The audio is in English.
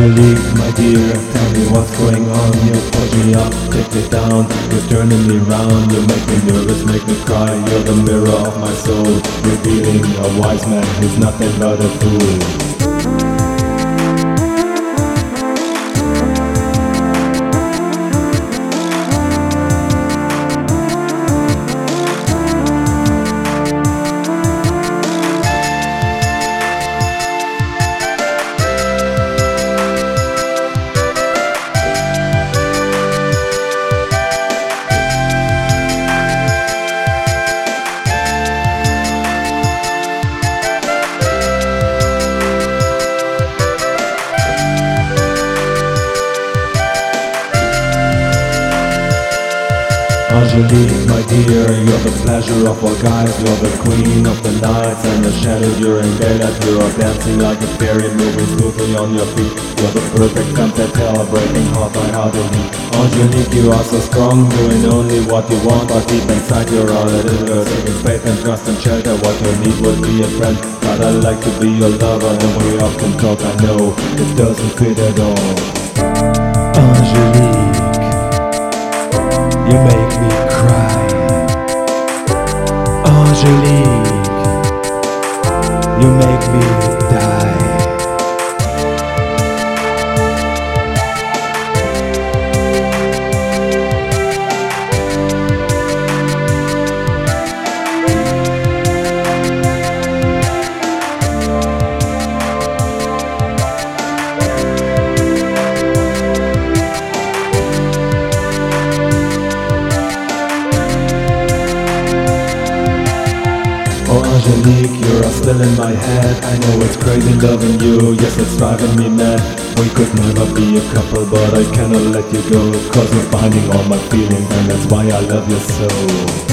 Angelique, my dear, tell me what's going on. You push me up, take me down, you're turning me round. You make me nervous, make me cry. You're the mirror of my soul, revealing a wise man who's nothing but a fool. Angelique, my dear, you're the pleasure of all guys. You're the queen of the nights and the shadow during daylight. You're dancing like a fairy, moving smoothly on your feet. You're the perfect tempter, breaking heart by heart and heat. Angelique, you are so strong, doing only what you want. But deep inside you're all a little girl, seeking faith and trust and shelter. What you need would be a friend, but I like to be your lover. And we often talk, I know it doesn't fit at all. Angelique, you make me cry. Angelique, you make me die. Oh Angelique, you're still in my head. I know it's crazy loving you, yes it's driving me mad. We could never be a couple, but I cannot let you go, 'cause you're finding all my feelings, and that's why I love you so.